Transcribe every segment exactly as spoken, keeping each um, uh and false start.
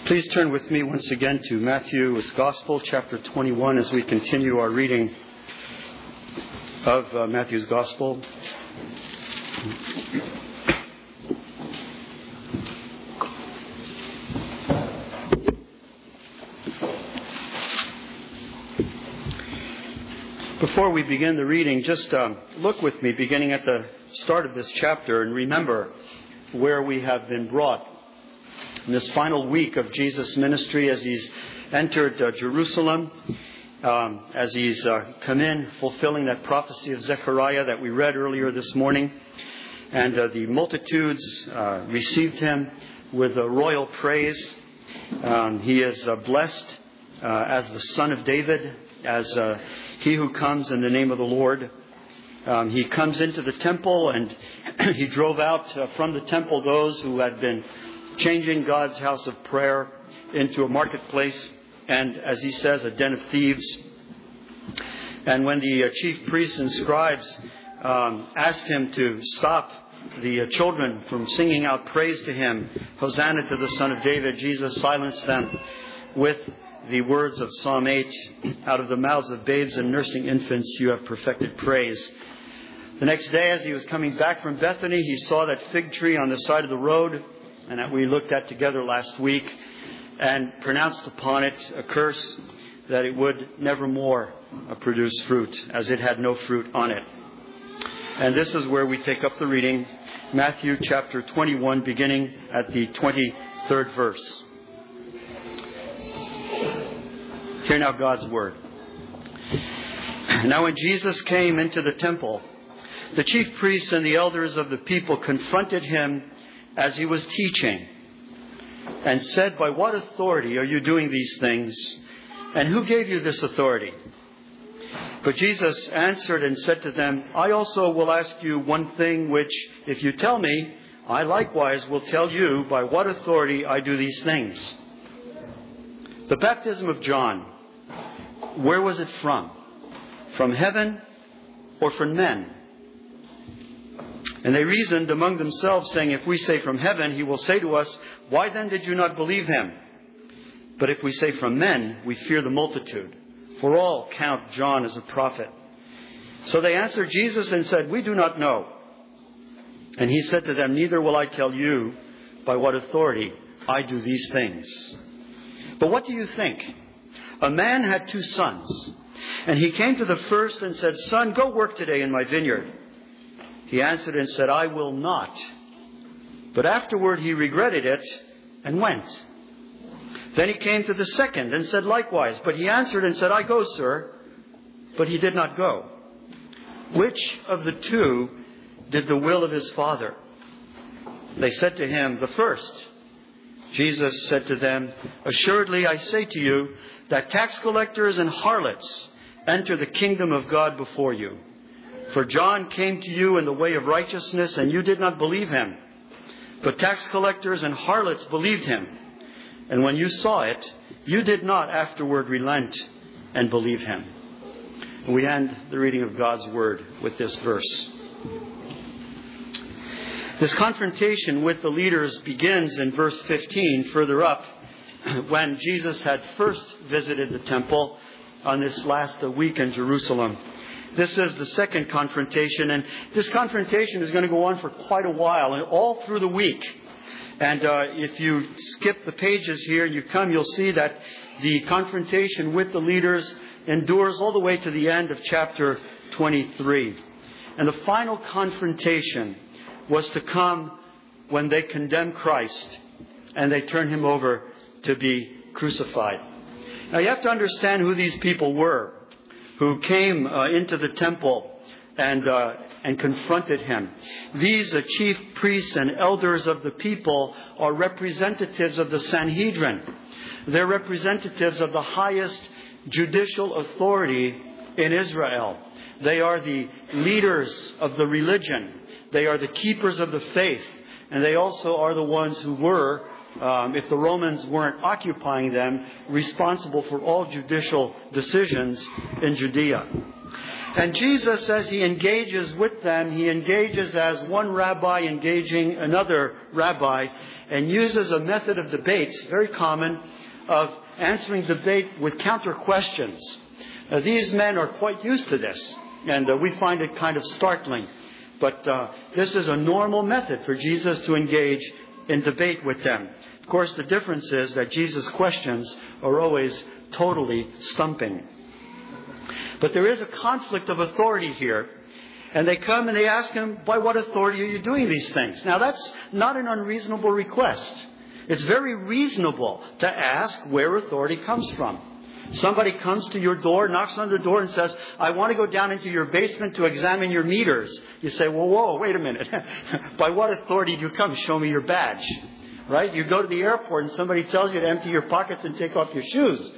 Please turn with me once again to Matthew's Gospel, chapter twenty-one, as we continue our reading of uh, Matthew's Gospel. Before we begin the reading, just um, look with me beginning at the start of this chapter and remember where we have been brought. In this final week of Jesus' ministry, as he's entered uh, Jerusalem, um, as he's uh, come in fulfilling that prophecy of Zechariah that we read earlier this morning, and uh, the multitudes uh, received him with a royal praise. Um, he is uh, blessed uh, as the Son of David, as uh, he who comes in the name of the Lord. Um, he comes into the temple, and he drove out uh, from the temple those who had been changing God's house of prayer into a marketplace, and, as he says, a den of thieves. And when the uh, chief priests and scribes um, asked him to stop the uh, children from singing out praise to him, Hosanna to the Son of David, Jesus silenced them with the words of Psalm eight, out of the mouths of babes and nursing infants you have perfected praise. The next day, as he was coming back from Bethany, he saw that fig tree on the side of the road, and that we looked at together last week, and pronounced upon it a curse that it would never more produce fruit, as it had no fruit on it. And this is where we take up the reading, Matthew chapter twenty-one, beginning at the twenty-third verse. Hear now God's word. Now when Jesus came into the temple, the chief priests and the elders of the people confronted him as he was teaching, and said, "By what authority are you doing these things? And who gave you this authority?" But Jesus answered and said to them, "I also will ask you one thing which, if you tell me, I likewise will tell you by what authority I do these things. The baptism of John, where was it from? From heaven or from men?" And they reasoned among themselves, saying, "If we say from heaven, he will say to us, 'Why then did you not believe him?' But if we say from men, we fear the multitude, for all count John as a prophet." So they answered Jesus and said, "We do not know." And he said to them, "Neither will I tell you by what authority I do these things. But what do you think? A man had two sons, and he came to the first and said, 'Son, go work today in my vineyard.' He answered and said, 'I will not.' But afterward he regretted it and went. Then he came to the second and said likewise. But he answered and said, 'I go, sir.' But he did not go. Which of the two did the will of his father?" They said to him, "The first." Jesus said to them, "Assuredly I say to you that tax collectors and harlots enter the kingdom of God before you. For John came to you in the way of righteousness, and you did not believe him. But tax collectors and harlots believed him. And when you saw it, you did not afterward relent and believe him." And we end the reading of God's word with this verse. This confrontation with the leaders begins in verse fifteen, further up, when Jesus had first visited the temple on this last week in Jerusalem. This is the second confrontation, and this confrontation is going to go on for quite a while, and all through the week. And uh, if you skip the pages here and you come, you'll see that the confrontation with the leaders endures all the way to the end of chapter twenty-three. And the final confrontation was to come when they condemn Christ and they turn him over to be crucified. Now you have to understand who these people were who came uh, into the temple and uh, and confronted him. These uh, chief priests and elders of the people are representatives of the Sanhedrin. They're representatives of the highest judicial authority in Israel. They are the leaders of the religion. They are the keepers of the faith. And they also are the ones who were, um, if the Romans weren't occupying them, responsible for all judicial decisions in Judea. And Jesus, as he engages with them, he engages as one rabbi engaging another rabbi. and uses a method of debate, very common, of answering debate with counter questions. Uh, these men are quite used to this, and uh, we find it kind of startling. But uh, this is a normal method for Jesus to engage in debate with them. Of course, the difference is that Jesus' questions are always totally stumping. But there is a conflict of authority here. And they come and they ask him, by what authority are you doing these things? Now, that's not an unreasonable request. It's very reasonable to ask where authority comes from. Somebody comes to your door, knocks on the door and says, I want to go down into your basement to examine your meters. You say, whoa, whoa, wait a minute. By what authority do you come? Show me your badge. Right? You go to the airport and somebody tells you to empty your pockets and take off your shoes.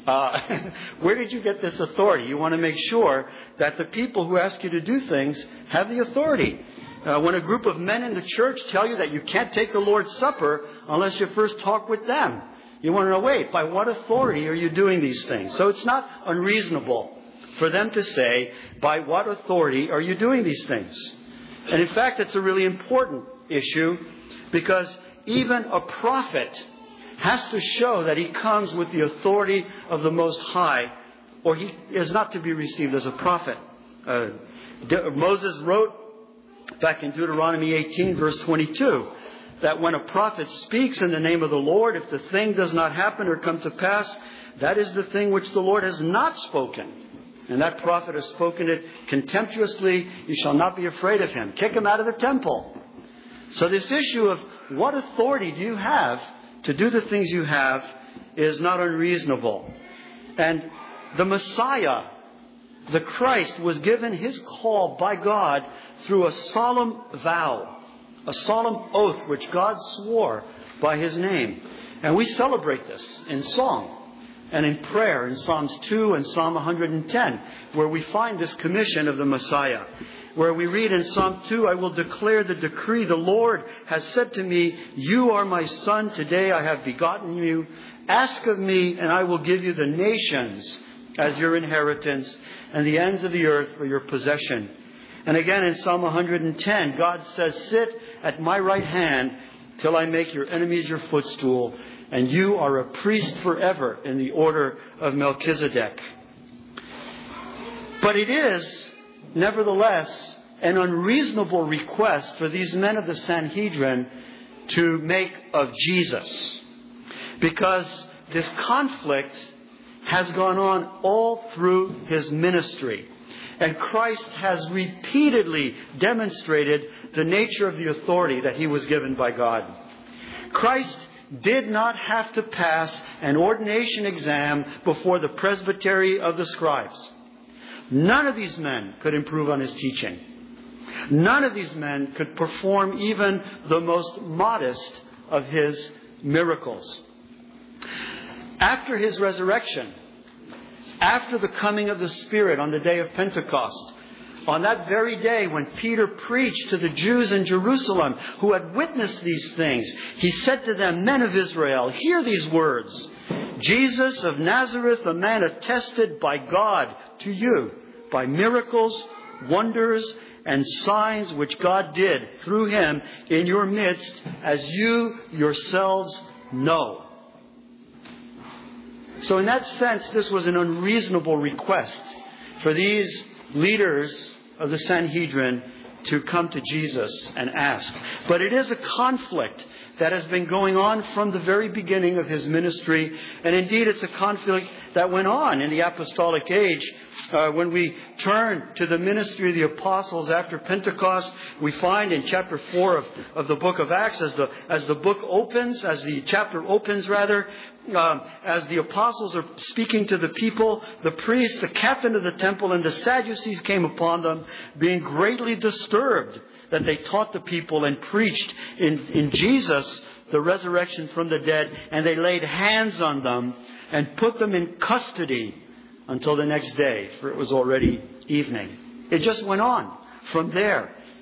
Uh, where did you get this authority? You want to make sure that the people who ask you to do things have the authority. Uh, when a group of men in the church tell you that you can't take the Lord's Supper unless you first talk with them, you want to know, wait, by what authority are you doing these things? So it's not unreasonable for them to say, by what authority are you doing these things? And in fact, it's a really important issue, because even a prophet has to show that he comes with the authority of the Most High, or he is not to be received as a prophet. Uh, De- Moses wrote back in Deuteronomy eighteen, verse twenty-two, that when a prophet speaks in the name of the Lord, if the thing does not happen or come to pass, that is the thing which the Lord has not spoken. And that prophet has spoken it contemptuously. You shall not be afraid of him. Kick him out of the temple. So this issue of what authority do you have to do the things you have is not unreasonable. And the Messiah, the Christ, was given his call by God through a solemn vow, a solemn oath which God swore by his name. And we celebrate this in song and in prayer in Psalms two and Psalm one hundred ten, where we find this commission of the Messiah. Where we read in Psalm two, I will declare the decree. The Lord has said to me, you are my son. Today I have begotten you. Ask of me, and I will give you the nations as your inheritance and the ends of the earth for your possession. And again in Psalm one hundred ten, God says, sit at my right hand till I make your enemies your footstool. And you are a priest forever in the order of Melchizedek. But it is, nevertheless, an unreasonable request for these men of the Sanhedrin to make of Jesus. Because this conflict has gone on all through his ministry. And Christ has repeatedly demonstrated the nature of the authority that he was given by God. Christ did not have to pass an ordination exam before the presbytery of the scribes. None of these men could improve on his teaching. None of these men could perform even the most modest of his miracles. After his resurrection, after the coming of the Spirit on the day of Pentecost, on that very day when Peter preached to the Jews in Jerusalem who had witnessed these things, he said to them, men of Israel, hear these words. Jesus of Nazareth, a man attested by God to you by miracles, wonders, and signs which God did through him in your midst, as you yourselves know. So in that sense, this was an unreasonable request for these leaders of the Sanhedrin to come to Jesus and ask. But it is a conflict that has been going on from the very beginning of his ministry. And indeed, it's a conflict that went on in the apostolic age. Uh, when we turn to the ministry of the apostles after Pentecost, we find in chapter four of, of the book of Acts, as the, as the book opens, as the chapter opens rather, um, as the apostles are speaking to the people, the priests, the captain of the temple, and the Sadducees came upon them, being greatly disturbed that they taught the people and preached in, in Jesus the resurrection from the dead, and they laid hands on them and put them in custody until the next day, for it was already evening. It just went on from there.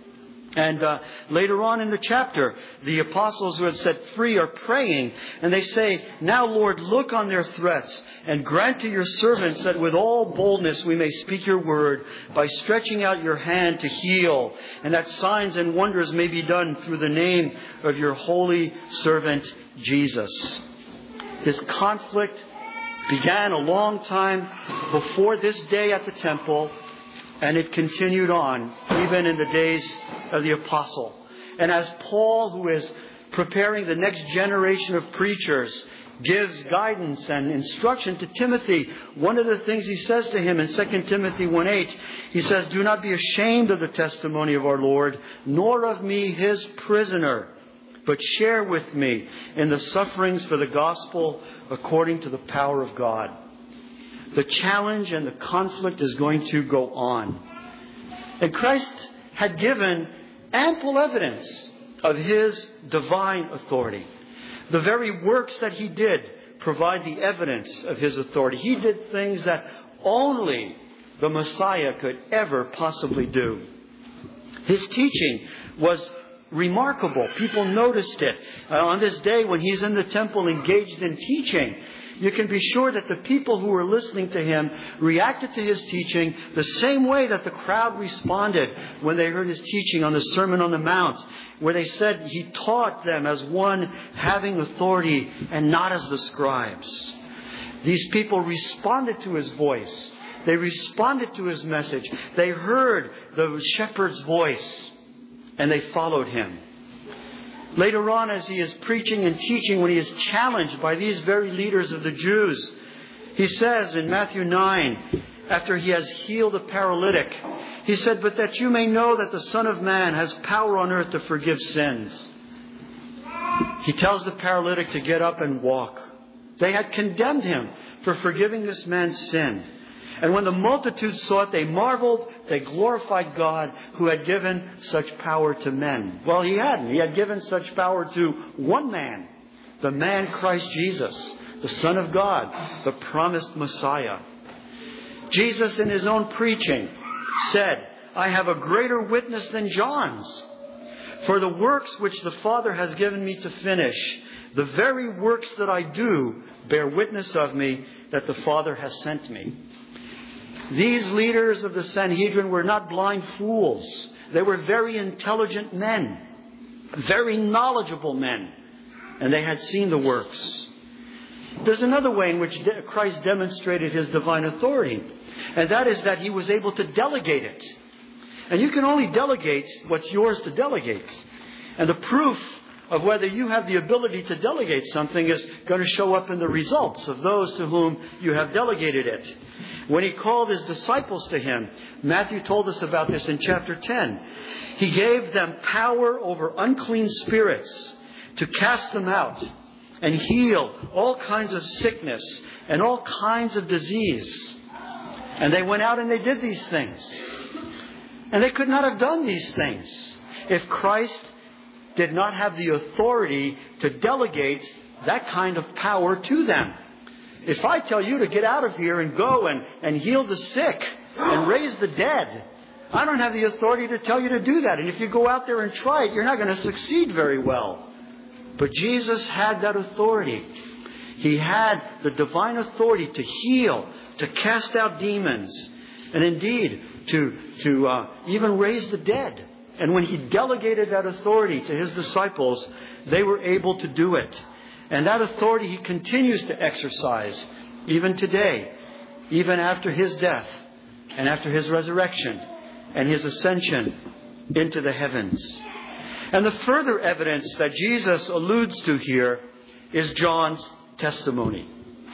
And uh, later on in the chapter, the apostles who had set free are praying. And they say, now, Lord, look on their threats and grant to your servants that with all boldness we may speak your word by stretching out your hand to heal. And that signs and wonders may be done through the name of your holy servant, Jesus. This conflict began a long time before this day at the temple. And it continued on, even in the days of the apostle. And as Paul, who is preparing the next generation of preachers, gives guidance and instruction to Timothy, one of the things he says to him in Second Timothy one eight, he says, do not be ashamed of the testimony of our Lord, nor of me, his prisoner, but share with me in the sufferings for the gospel according to the power of God. The challenge and the conflict is going to go on. And Christ had given ample evidence of his divine authority. The very works that he did provide the evidence of his authority. He did things that only the Messiah could ever possibly do. His teaching was remarkable. People noticed it. Uh, on this day when he's in the temple engaged in teaching, you can be sure that the people who were listening to him reacted to his teaching the same way that the crowd responded when they heard his teaching on the Sermon on the Mount, where they said he taught them as one having authority and not as the scribes. These people responded to his voice. They responded to his message. They heard the shepherd's voice and they followed him. Later on, as he is preaching and teaching, when he is challenged by these very leaders of the Jews, he says in Matthew nine, after he has healed a paralytic, he said, but that you may know that the Son of Man has power on earth to forgive sins. He tells the paralytic to get up and walk. They had condemned him for forgiving this man's sin. And when the multitude saw it, they marveled. They glorified God who had given such power to men. Well, he hadn't. He had given such power to one man, the man Christ Jesus, the Son of God, the promised Messiah. Jesus, in his own preaching, said, I have a greater witness than John's. For the works which the Father has given me to finish, the very works that I do bear witness of me that the Father has sent me. These leaders of the Sanhedrin were not blind fools. They were very intelligent men, very knowledgeable men, and they had seen the works. There's another way in which Christ demonstrated his divine authority, and that is that he was able to delegate it. And you can only delegate what's yours to delegate. And the proof of whether you have the ability to delegate something is going to show up in the results of those to whom you have delegated it. When he called his disciples to him, Matthew told us about this in chapter ten. He gave them power over unclean spirits to cast them out and heal all kinds of sickness and all kinds of disease. And they went out and they did these things. And they could not have done these things if Christ did not have the authority to delegate that kind of power to them. If I tell you to get out of here and go and, and heal the sick and raise the dead, I don't have the authority to tell you to do that. And if you go out there and try it, you're not going to succeed very well. But Jesus had that authority. He had the divine authority to heal, to cast out demons, and indeed to, to uh, even raise the dead. And when he delegated that authority to his disciples, they were able to do it. And that authority he continues to exercise even today, even after his death and after his resurrection and his ascension into the heavens. And the further evidence that Jesus alludes to here is John's testimony.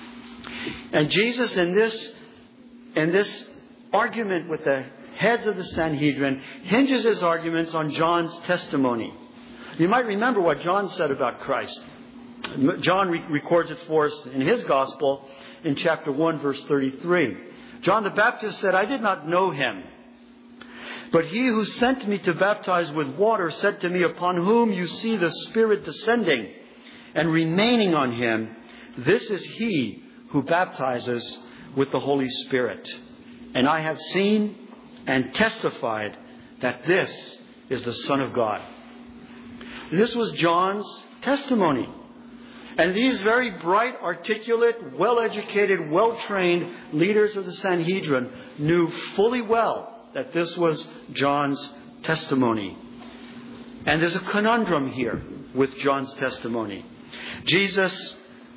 And Jesus in this, in this argument with the heads of the Sanhedrin hinges his arguments on John's testimony. You might remember what John said about Christ. John re- records it for us in his gospel in chapter one, verse thirty-three. John the Baptist said, I did not know him, but he who sent me to baptize with water said to me, upon whom you see the Spirit descending and remaining on him, this is he who baptizes with the Holy Spirit. And I have seen and testified that this is the Son of God. This was John's testimony. And these very bright, articulate, well-educated, well-trained leaders of the Sanhedrin knew fully well that this was John's testimony. And there's a conundrum here with John's testimony. Jesus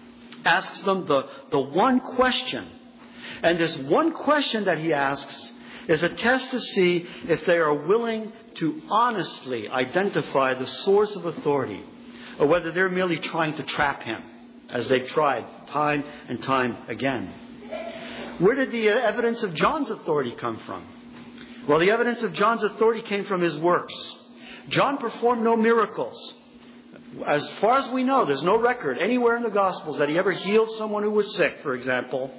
asks them the, the one question. And this one question that he asks is a test to see if they are willing to honestly identify the source of authority, or whether they're merely trying to trap him, as they've tried time and time again. Where did the evidence of John's authority come from? Well, the evidence of John's authority came from his works. John performed no miracles. As far as we know, there's no record anywhere in the Gospels that he ever healed someone who was sick, for example.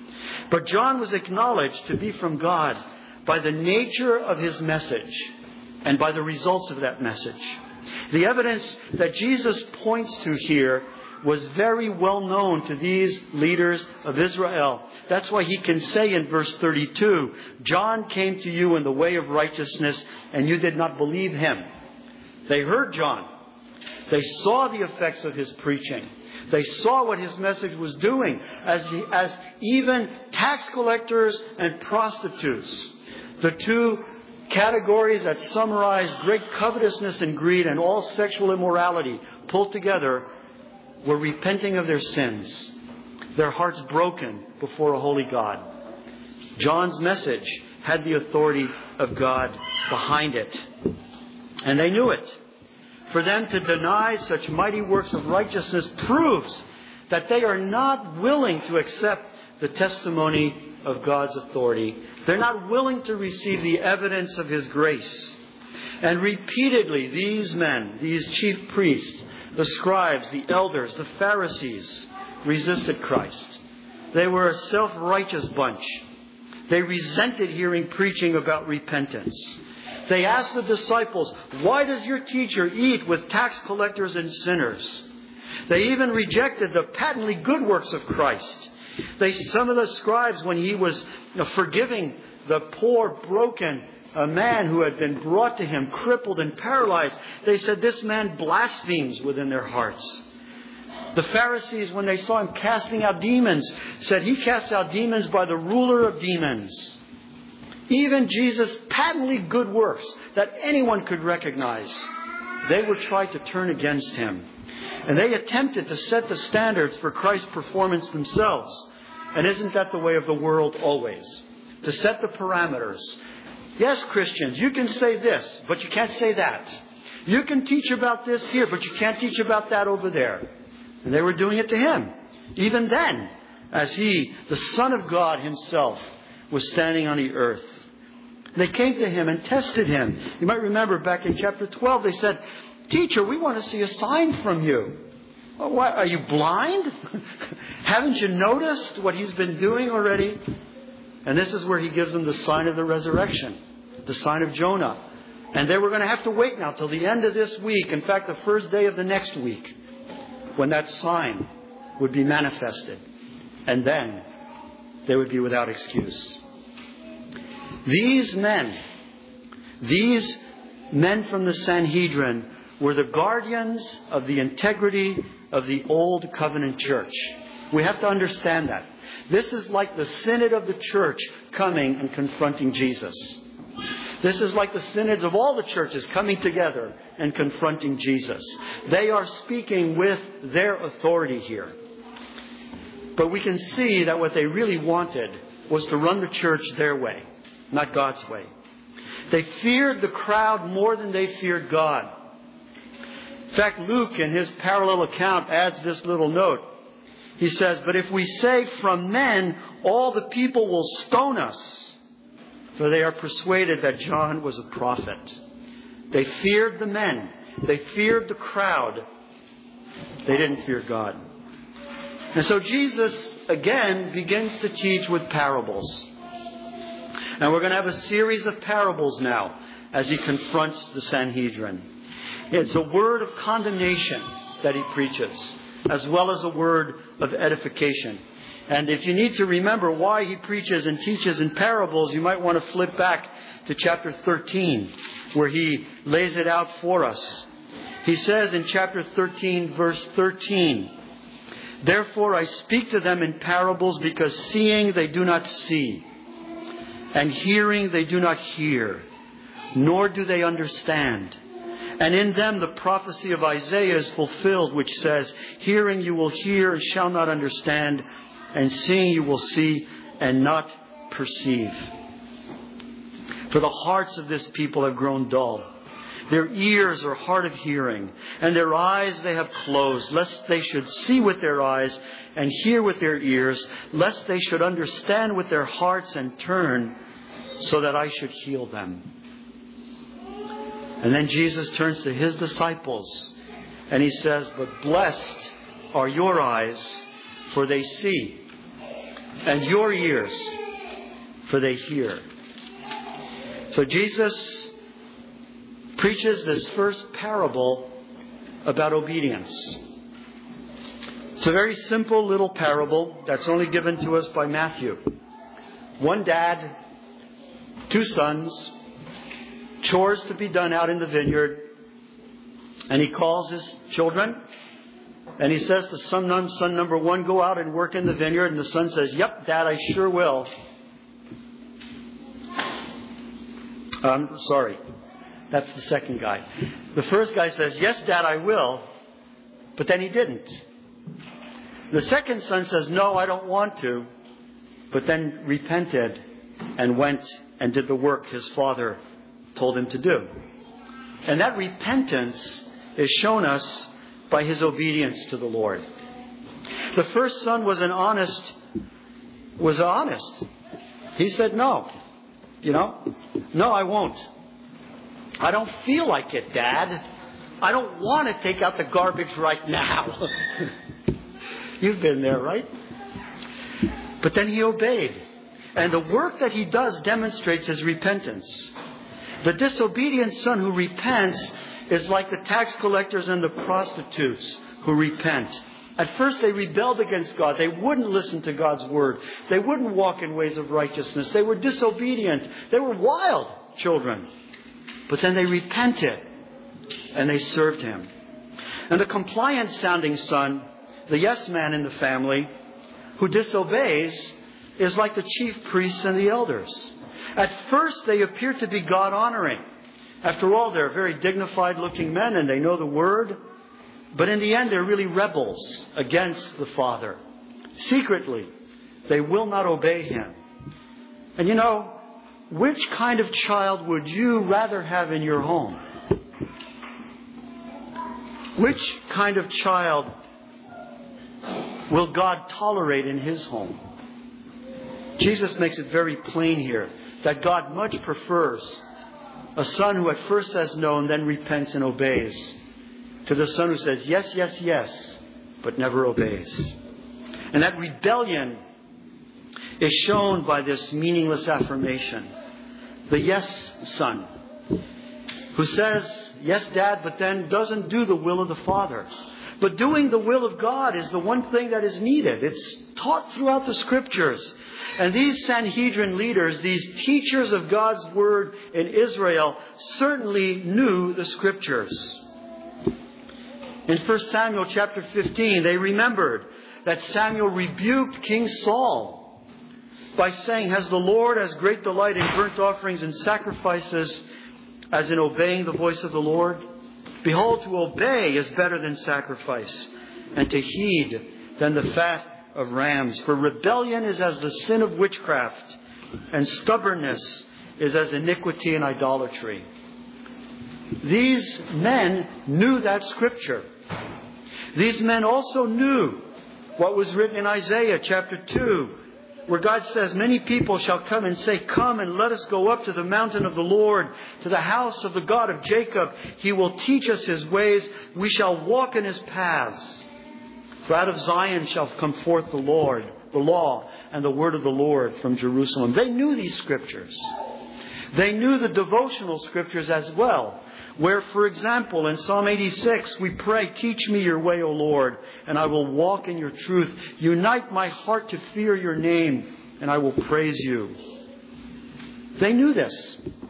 But John was acknowledged to be from God by the nature of his message and by the results of that message. The evidence that Jesus points to here was very well known to these leaders of Israel. That's why he can say in verse thirty-two, John came to you in the way of righteousness, and you did not believe him. They heard John. They saw the effects of his preaching. They saw what his message was doing, as, he, as even tax collectors and prostitutes, the two categories that summarize great covetousness and greed and all sexual immorality pulled together, were repenting of their sins, their hearts broken before a holy God. John's message had the authority of God behind it. And they knew it. For them to deny such mighty works of righteousness proves that they are not willing to accept the testimony of God's authority. They're not willing to receive the evidence of His grace. And repeatedly, these men, these chief priests, the scribes, the elders, the Pharisees, resisted Christ. They were a self-righteous bunch. They resented hearing preaching about repentance. They asked the disciples, "Why does your teacher eat with tax collectors and sinners?" They even rejected the patently good works of Christ. They, some of the scribes, when he was you know, forgiving the poor, broken a man who had been brought to him, crippled and paralyzed, they said, "This man blasphemes," within their hearts. The Pharisees, when they saw him casting out demons, said, "He casts out demons by the ruler of demons." Even Jesus' patently good works that anyone could recognize, they were trying to turn against him. And they attempted to set the standards for Christ's performance themselves. And isn't that the way of the world always? To set the parameters. Yes, Christians, you can say this, but you can't say that. You can teach about this here, but you can't teach about that over there. And they were doing it to him. Even then, as he, the Son of God himself, was standing on the earth. They came to him and tested him. You might remember back in chapter twelve, they said, "Teacher, we want to see a sign from you." "Oh, what, are you blind? Haven't you noticed what he's been doing already?" And this is where he gives them the sign of the resurrection, the sign of Jonah. And they were going to have to wait now till the end of this week, in fact, the first day of the next week, when that sign would be manifested. And then they would be without excuse. These men, these men from the Sanhedrin, were the guardians of the integrity of the old covenant church. We have to understand that. This is like the synod of the church coming and confronting Jesus. This is like the synods of all the churches coming together and confronting Jesus. They are speaking with their authority here. But we can see that what they really wanted was to run the church their way, not God's way. They feared the crowd more than they feared God. In fact, Luke, in his parallel account, adds this little note. He says, "But if we say from men, all the people will stone us, for they are persuaded that John was a prophet." They feared the men. They feared the crowd. They didn't fear God. And so Jesus, again, begins to teach with parables. And we're going to have a series of parables now as he confronts the Sanhedrin. It's a word of condemnation that he preaches, as well as a word of edification. And if you need to remember why he preaches and teaches in parables, you might want to flip back to chapter thirteen, where he lays it out for us. He says in chapter thirteen, verse thirteen, "Therefore I speak to them in parables, because seeing they do not see, and hearing they do not hear, nor do they understand. And in them the prophecy of Isaiah is fulfilled, which says, Hearing you will hear and shall not understand, and seeing you will see and not perceive. For the hearts of this people have grown dull. Their ears are hard of hearing, and their eyes they have closed, lest they should see with their eyes and hear with their ears, lest they should understand with their hearts and turn, so that I should heal them." And then Jesus turns to His disciples and He says, "But blessed are your eyes, for they see, and your ears, for they hear." So Jesus preaches this first parable about obedience. It's a very simple little parable that's only given to us by Matthew. One dad, two sons, chores to be done out in the vineyard, and he calls his children and he says to son, num- son number one, "Go out and work in the vineyard." And the son says, "Yep, Dad, I sure will." Um, sorry, that's the second guy. The first guy says, "Yes, Dad, I will," but then he didn't. The second son says, "No, I don't want to," but then repented and went and did the work his father told him to do. And that repentance is shown us by his obedience to the Lord. The first son was an honest, was honest. He said, "No, you know, no, I won't. I don't feel like it, Dad. I don't want to take out the garbage right now." You've been there, right? But then he obeyed. And the work that he does demonstrates his repentance. The disobedient son who repents is like the tax collectors and the prostitutes who repent. At first they rebelled against God. They wouldn't listen to God's word. They wouldn't walk in ways of righteousness. They were disobedient. They were wild children. But then they repented and they served Him. And the compliant sounding son, the yes man in the family, who disobeys, is like the chief priests and the elders. At first they appear to be God-honoring. After all, they're very dignified-looking men and they know the word. But in the end, they're really rebels against the Father. Secretly, they will not obey Him. And you know, which kind of child would you rather have in your home? Which kind of child will God tolerate in His home? Jesus makes it very plain here that God much prefers a son who at first says no and then repents and obeys, to the son who says yes, yes, yes, but never obeys. And that rebellion is shown by this meaningless affirmation. The yes son, who says, "Yes, Dad," but then doesn't do the will of the Father. But doing the will of God is the one thing that is needed. It's taught throughout the Scriptures. And these Sanhedrin leaders, these teachers of God's Word in Israel, certainly knew the Scriptures. In First Samuel chapter fifteen, they remembered that Samuel rebuked King Saul by saying, "Has the Lord as great delight in burnt offerings and sacrifices as in obeying the voice of the Lord? Behold, to obey is better than sacrifice, and to heed than the fat of rams. For rebellion is as the sin of witchcraft, and stubbornness is as iniquity and idolatry." These men knew that Scripture. These men also knew what was written in Isaiah chapter two, where God says, "Many people shall come and say, 'Come and let us go up to the mountain of the Lord, to the house of the God of Jacob. He will teach us His ways. We shall walk in His paths.' For out of Zion shall come forth the Lord, the law and the word of the Lord from Jerusalem." They knew these Scriptures. They knew the devotional Scriptures as well, where, for example, in Psalm eighty-six, we pray, "Teach me your way, O Lord, and I will walk in your truth. Unite my heart to fear your name, and I will praise you." They knew this.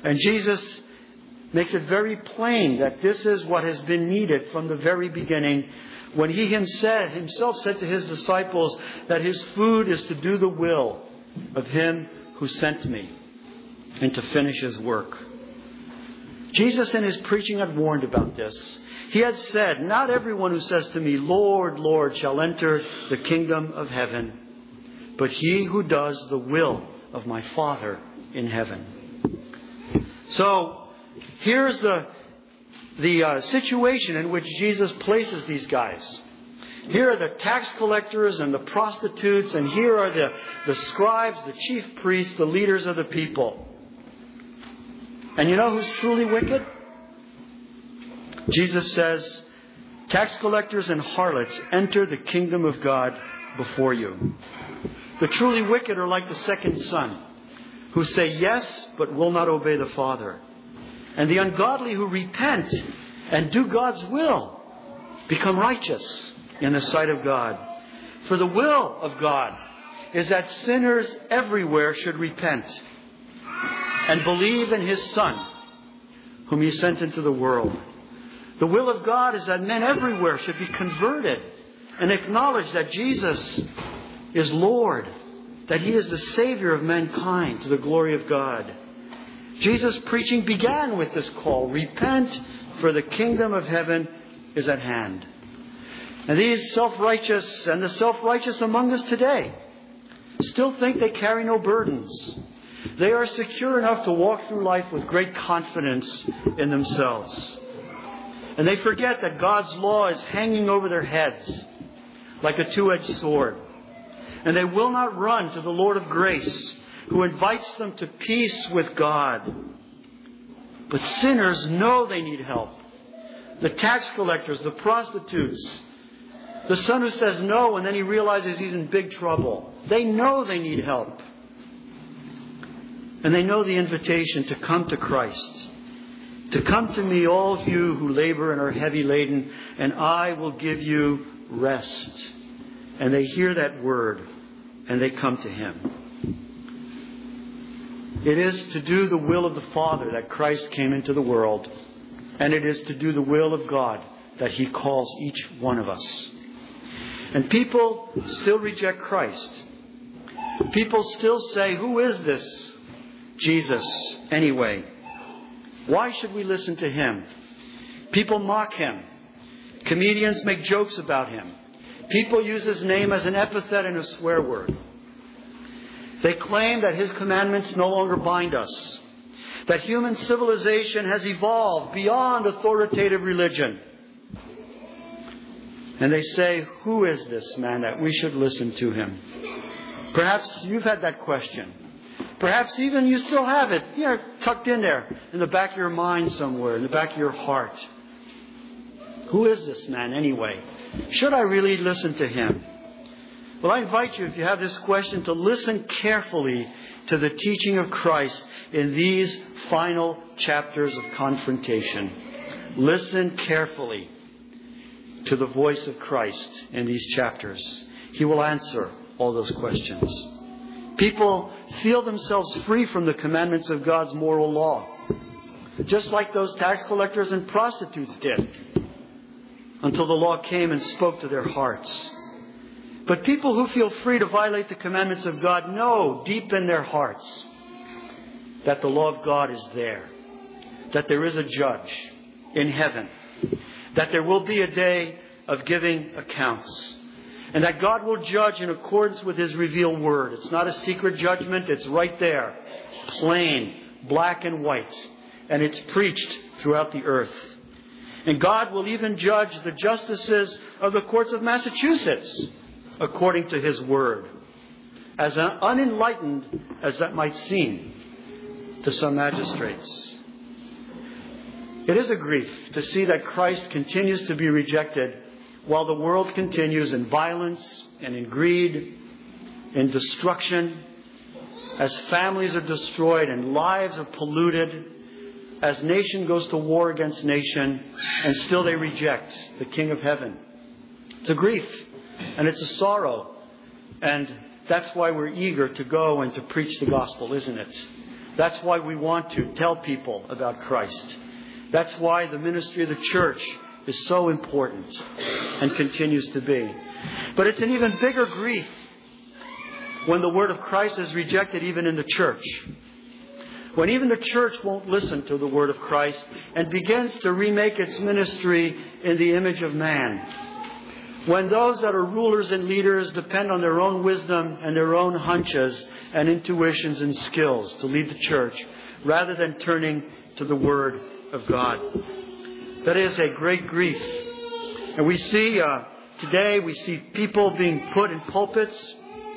And Jesus makes it very plain that this is what has been needed from the very beginning, when He himself said to His disciples that His food is to do the will of Him who sent me and to finish His work. Jesus in His preaching had warned about this. He had said, "Not everyone who says to me, 'Lord, Lord,' shall enter the kingdom of heaven, but he who does the will of my Father in heaven." So, here's the, the uh, situation in which Jesus places these guys. Here are the tax collectors and the prostitutes, and here are the, the scribes, the chief priests, the leaders of the people. And you know who's truly wicked? Jesus says, "Tax collectors and harlots enter the kingdom of God before you." The truly wicked are like the second son, who say yes but will not obey the Father. And the ungodly who repent and do God's will become righteous in the sight of God. For the will of God is that sinners everywhere should repent and believe in His Son, whom He sent into the world. The will of God is that men everywhere should be converted and acknowledge that Jesus is Lord, that He is the Savior of mankind to the glory of God. Jesus' preaching began with this call: repent, for the kingdom of heaven is at hand. And these self-righteous and the self-righteous among us today still think they carry no burdens. They are secure enough to walk through life with great confidence in themselves. And they forget that God's law is hanging over their heads like a two-edged sword. And they will not run to the Lord of grace, who invites them to peace with God. But sinners know they need help. The tax collectors, the prostitutes, the son who says no and then he realizes he's in big trouble. They know they need help. And they know the invitation to come to Christ. To come to me, all of you who labor and are heavy laden, and I will give you rest. And they hear that word and they come to Him. It is to do the will of the Father that Christ came into the world. And it is to do the will of God that He calls each one of us. And people still reject Christ. People still say, "Who is this Jesus anyway? Why should we listen to Him?" People mock Him. Comedians make jokes about Him. People use His name as an epithet and a swear word. They claim that His commandments no longer bind us, that human civilization has evolved beyond authoritative religion. And they say, "Who is this man that we should listen to Him?" Perhaps you've had that question. Perhaps even you still have it, you know, tucked in there in the back of your mind somewhere, in the back of your heart. Who is this man anyway? Should I really listen to Him? Well, I invite you, if you have this question, to listen carefully to the teaching of Christ in these final chapters of confrontation. Listen carefully to the voice of Christ in these chapters. He will answer all those questions. People feel themselves free from the commandments of God's moral law, just like those tax collectors and prostitutes did, until the law came and spoke to their hearts. But people who feel free to violate the commandments of God know deep in their hearts that the law of God is there, that there is a judge in heaven, that there will be a day of giving accounts, and that God will judge in accordance with His revealed word. It's not a secret judgment. It's right there, plain, black and white, and it's preached throughout the earth. And God will even judge the justices of the courts of Massachusetts according to His word, as unenlightened as that might seem to some magistrates. It is a grief to see that Christ continues to be rejected while the world continues in violence and in greed, in destruction, as families are destroyed and lives are polluted, as nation goes to war against nation, and still they reject the King of Heaven. It's a grief and it's a sorrow, and that's why we're eager to go and to preach the gospel, isn't it? That's why we want to tell people about Christ. That's why the ministry of the church is so important and continues to be. But it's an even bigger grief when the word of Christ is rejected even in the church. When even the church won't listen to the word of Christ and begins to remake its ministry in the image of man. When those that are rulers and leaders depend on their own wisdom and their own hunches and intuitions and skills to lead the church rather than turning to the word of God. That is a great grief. And we see uh, today, we see people being put in pulpits,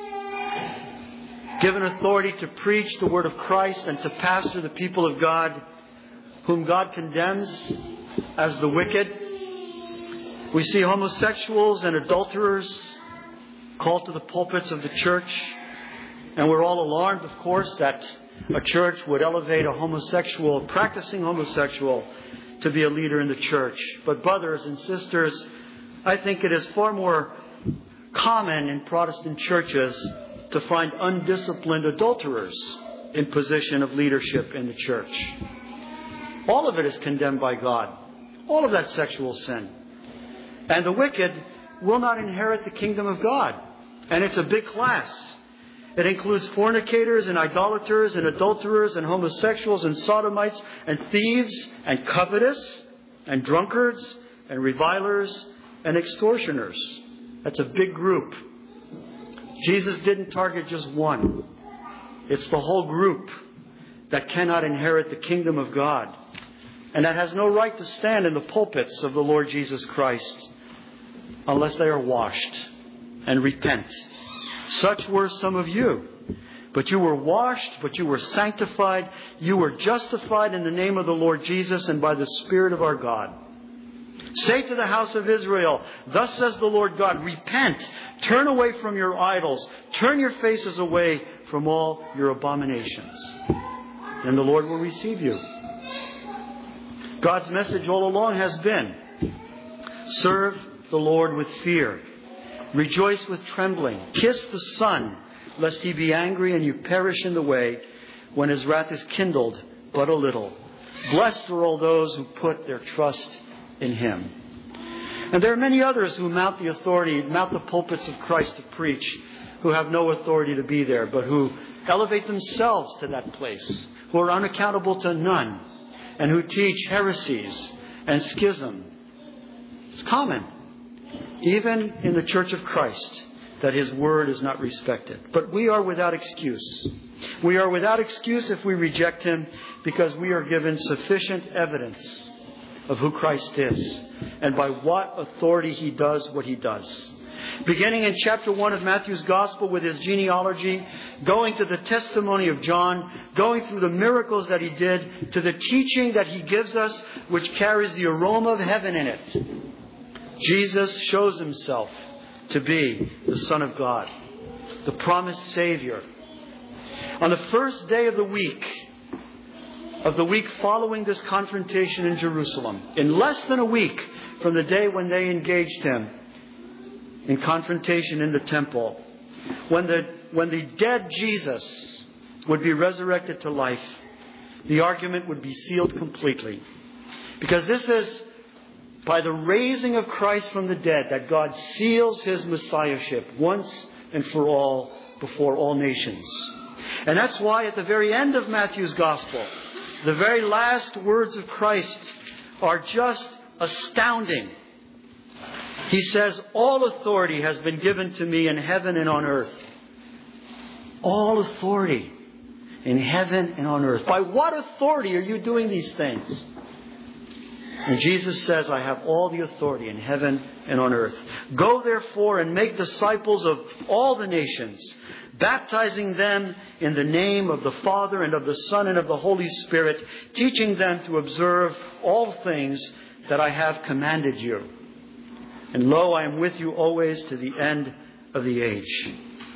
given authority to preach the word of Christ and to pastor the people of God, whom God condemns as the wicked. We see homosexuals and adulterers called to the pulpits of the church. And we're all alarmed, of course, that a church would elevate a homosexual, practicing homosexual, to be a leader in the church. But brothers and sisters, I think it is far more common in Protestant churches to find undisciplined adulterers in position of leadership in the church. All of it is condemned by God. All of that sexual sin. And the wicked will not inherit the kingdom of God. And it's a big class. It includes fornicators and idolaters and adulterers and homosexuals and sodomites and thieves and covetous and drunkards and revilers and extortioners. That's a big group. Jesus didn't target just one. It's the whole group that cannot inherit the kingdom of God and that has no right to stand in the pulpits of the Lord Jesus Christ unless they are washed and repent. Such were some of you. But you were washed, but you were sanctified, you were justified in the name of the Lord Jesus and by the Spirit of our God. Say to the house of Israel, thus says the Lord God, repent, turn away from your idols, turn your faces away from all your abominations. And the Lord will receive you. God's message all along has been, serve the Lord with fear. Rejoice with trembling. Kiss the Son, lest he be angry and you perish in the way when his wrath is kindled but a little. Blessed are all those who put their trust in him. And there are many others who mount the authority, mount the pulpits of Christ to preach, who have no authority to be there, but who elevate themselves to that place, who are unaccountable to none, and who teach heresies and schism. It's common, even in the Church of Christ, that his word is not respected. But we are without excuse. We are without excuse if we reject him because we are given sufficient evidence of who Christ is and by what authority he does what he does. Beginning in chapter one of Matthew's Gospel with his genealogy, going to the testimony of John, going through the miracles that he did, to the teaching that he gives us, which carries the aroma of heaven in it. Jesus shows himself to be the Son of God, the promised Savior. On the first day of the week, of the week following this confrontation in Jerusalem, in less than a week from the day when they engaged him in confrontation in the temple, when the, when the dead Jesus would be resurrected to life, the argument would be sealed completely. Because this is by the raising of Christ from the dead that God seals his Messiahship once and for all before all nations. And that's why at the very end of Matthew's Gospel, the very last words of Christ are just astounding. He says, all authority has been given to me in heaven and on earth. All authority in heaven and on earth. By what authority are you doing these things? And Jesus says, I have all the authority in heaven and on earth. Go therefore and make disciples of all the nations, baptizing them in the name of the Father and of the Son and of the Holy Spirit, teaching them to observe all things that I have commanded you. And lo, I am with you always to the end of the age.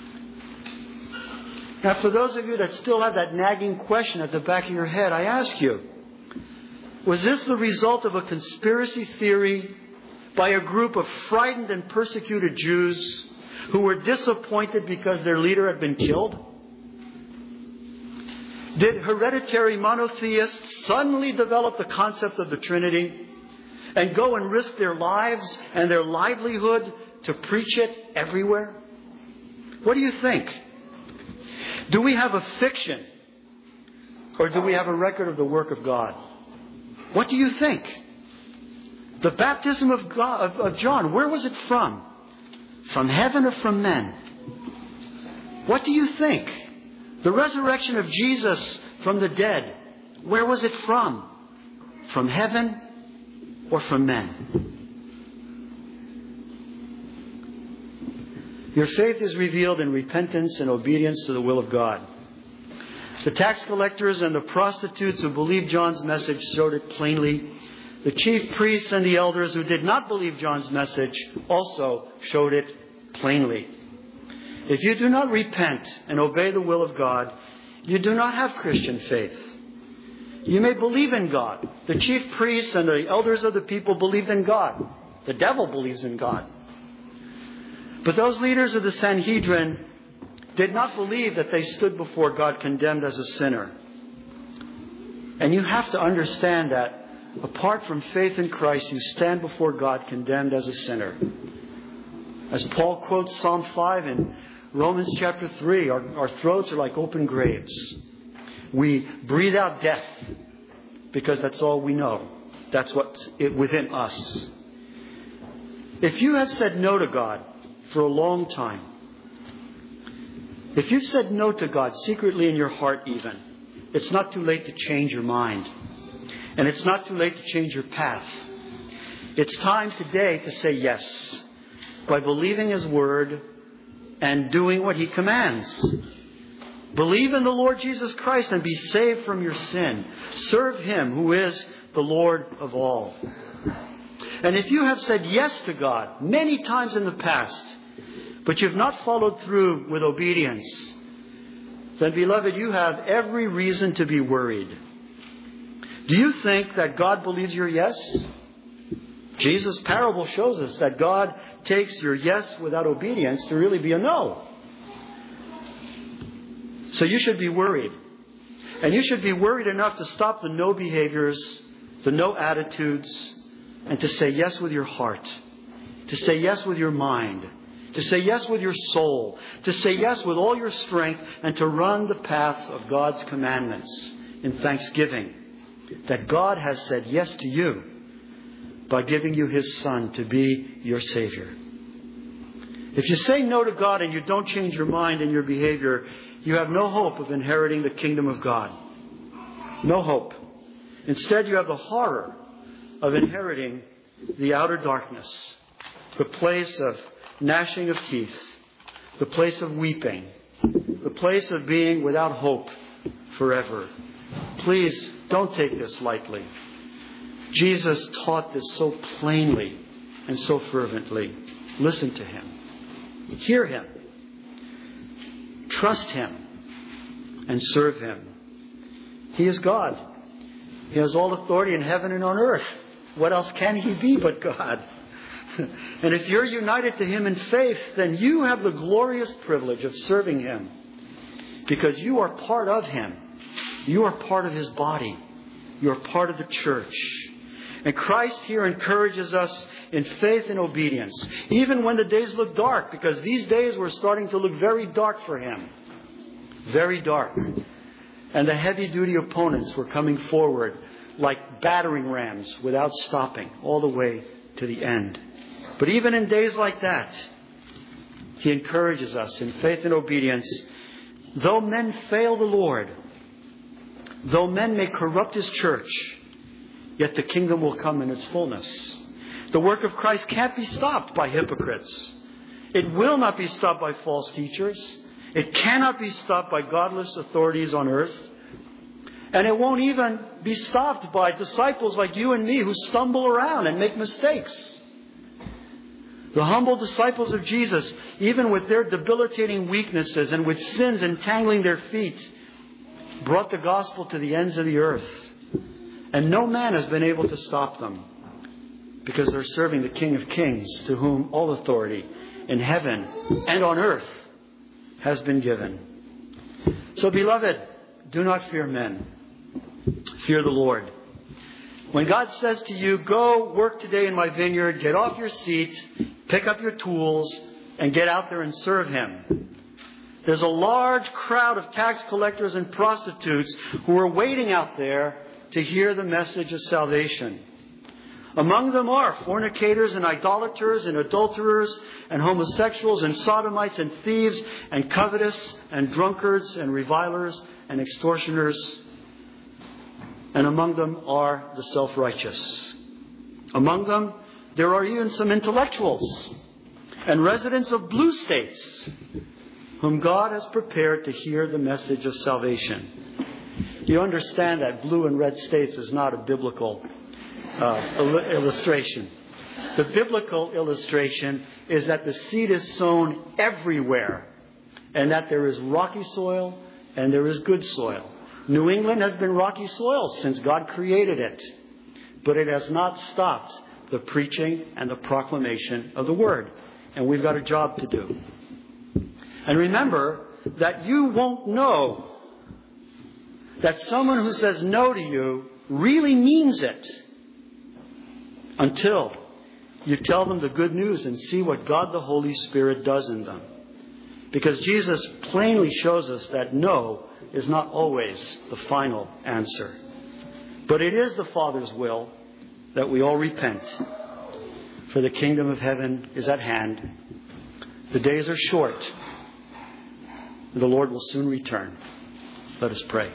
Now, for those of you that still have that nagging question at the back of your head, I ask you, was this the result of a conspiracy theory by a group of frightened and persecuted Jews who were disappointed because their leader had been killed? Did hereditary monotheists suddenly develop the concept of the Trinity and go and risk their lives and their livelihood to preach it everywhere? What do you think? Do we have a fiction, or do we have a record of the work of God? What do you think? The baptism of, God, of, of John, where was it from? From heaven or from men? What do you think? The resurrection of Jesus from the dead, where was it from? From heaven or from men? Your faith is revealed in repentance and obedience to the will of God. The tax collectors and the prostitutes who believed John's message showed it plainly. The chief priests and the elders who did not believe John's message also showed it plainly. If you do not repent and obey the will of God, you do not have Christian faith. You may believe in God. The chief priests and the elders of the people believed in God. The devil believes in God. But those leaders of the Sanhedrin did not believe that they stood before God condemned as a sinner. And you have to understand that apart from faith in Christ, you stand before God condemned as a sinner. As Paul quotes Psalm five in Romans chapter three, our, our throats are like open graves. We breathe out death because that's all we know. That's what's within us. If you have said no to God for a long time, if you've said no to God secretly in your heart even, it's not too late to change your mind. And it's not too late to change your path. It's time today to say yes by believing His Word and doing what He commands. Believe in the Lord Jesus Christ and be saved from your sin. Serve Him who is the Lord of all. And if you have said yes to God many times in the past, but you've not followed through with obedience, then, beloved, you have every reason to be worried. Do you think that God believes your yes? Jesus' parable shows us that God takes your yes without obedience to really be a no. So you should be worried. And you should be worried enough to stop the no behaviors, the no attitudes, and to say yes with your heart. To say yes with your mind. To say yes with your soul. To say yes with all your strength. And to run the path of God's commandments in thanksgiving. That God has said yes to you by giving you His Son to be your Savior. If you say no to God and you don't change your mind and your behavior, you have no hope of inheriting the kingdom of God. No hope. Instead, you have the horror of inheriting the outer darkness, the place of gnashing of teeth, the place of weeping, the place of being without hope forever. Please don't take this lightly. Jesus taught this so plainly and so fervently. Listen to Him. Hear Him. Trust Him and serve Him. He is God. He has all authority in heaven and on earth. What else can He be but God? And if you're united to Him in faith, then you have the glorious privilege of serving Him. Because you are part of Him. You are part of His body. You are part of the church. And Christ here encourages us in faith and obedience, even when the days look dark, because these days were starting to look very dark for Him. Very dark. And the heavy-duty opponents were coming forward like battering rams without stopping all the way to the end. But even in days like that, He encourages us in faith and obedience. Though men fail the Lord, though men may corrupt His church, yet the kingdom will come in its fullness. The work of Christ can't be stopped by hypocrites. It will not be stopped by false teachers. It cannot be stopped by godless authorities on earth. And it won't even be stopped by disciples like you and me who stumble around and make mistakes. The humble disciples of Jesus, even with their debilitating weaknesses and with sins entangling their feet, brought the gospel to the ends of the earth. And no man has been able to stop them because they're serving the King of Kings, to whom all authority in heaven and on earth has been given. So, beloved, do not fear men. Fear the Lord. When God says to you, go work today in my vineyard, get off your seat, pick up your tools, and get out there and serve Him. There's a large crowd of tax collectors and prostitutes who are waiting out there to hear the message of salvation. Among them are fornicators and idolaters and adulterers and homosexuals and sodomites and thieves and covetous and drunkards and revilers and extortioners. And among them are the self-righteous. Among them, there are even some intellectuals and residents of blue states whom God has prepared to hear the message of salvation. You understand that blue and red states is not a biblical uh, il- illustration. The biblical illustration is that the seed is sown everywhere and that there is rocky soil and there is good soil. New England has been rocky soil since God created it, but it has not stopped the preaching and the proclamation of the Word. And we've got a job to do. And remember that you won't know that someone who says no to you really means it until you tell them the good news and see what God the Holy Spirit does in them. Because Jesus plainly shows us that no is not always the final answer. But it is the Father's will that we all repent. For the kingdom of heaven is at hand. The days are short. The Lord will soon return. Let us pray.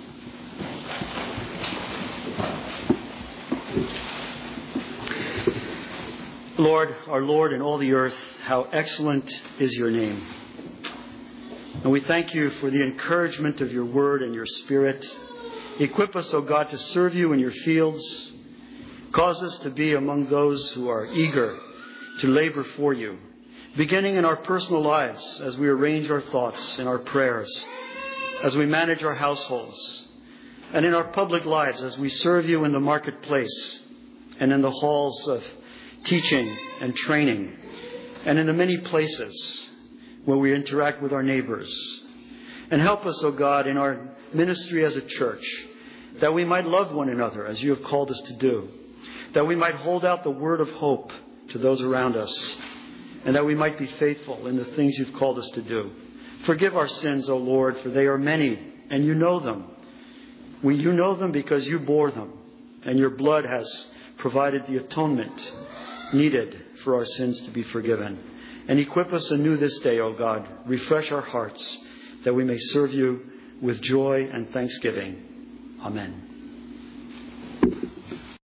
Lord, our Lord in all the earth, how excellent is your name. And we thank you for the encouragement of your word and your spirit. Equip us, O God, to serve you in your fields. Cause us to be among those who are eager to labor for you, beginning in our personal lives as we arrange our thoughts and our prayers, as we manage our households, and in our public lives as we serve you in the marketplace and in the halls of teaching and training, and in the many places where we interact with our neighbors. And help us, O God, in our ministry as a church, that we might love one another as you have called us to do, that we might hold out the word of hope to those around us, and that we might be faithful in the things you've called us to do. Forgive our sins, O Lord, for they are many, and you know them. We, you know them because you bore them, and your blood has provided the atonement needed for our sins to be forgiven. And equip us anew this day, O God. Refresh our hearts that we may serve you with joy and thanksgiving. Amen.